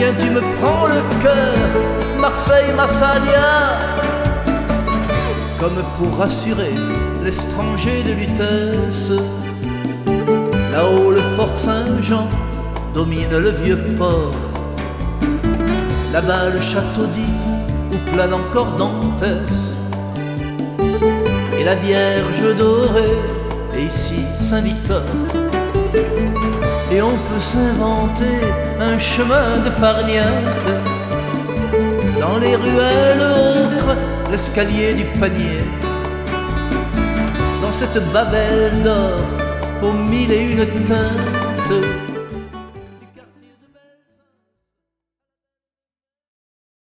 Tiens, tu me prends le cœur, Marseille, Massalia, comme pour rassurer l'étranger de Lutèce. Là-haut le fort Saint-Jean domine le vieux port. Là-bas le château d'If où plane encore Dantès. Et la Vierge dorée, et ici Saint-Victor. Et on peut s'inventer un chemin de farniente dans les ruelles ocre, l'escalier du panier, dans cette Babel d'or aux mille et une teintes.